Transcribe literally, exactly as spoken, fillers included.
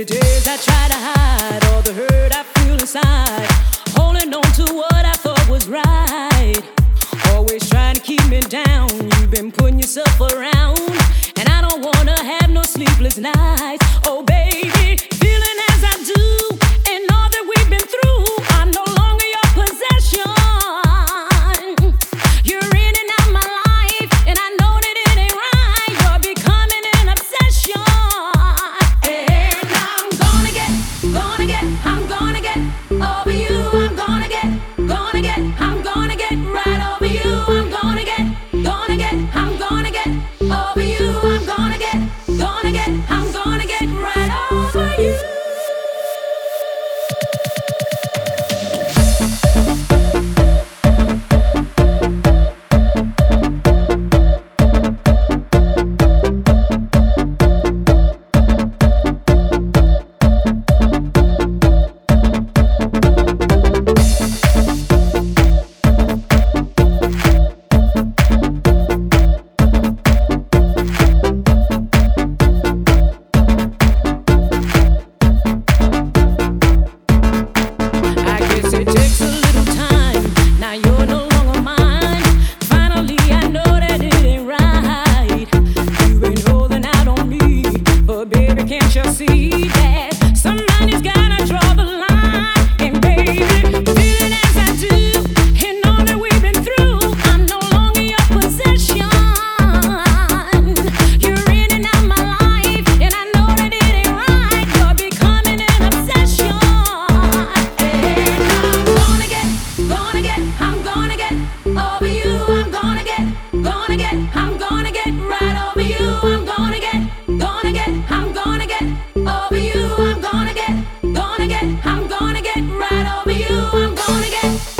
days I try to hide all the hurt I feel inside, holding on to what I thought was right, always trying to keep me down. You've been putting yourself around, and I don't wanna have no sleepless nights. Oh baby, feeling as I do, and all that we've been through, I'm no longer your possession. You're in and out my life, and I know that it ain't right. You're becoming an obsession, and I'm gonna get, gonna get, I'm gonna get over you. I'm gonna get, gonna get, I'm gonna get right over you. I'm gonna get, gonna get, I'm gonna get over you. I'm gonna get, gonna get, I'm gonna get right over you. I'm gonna get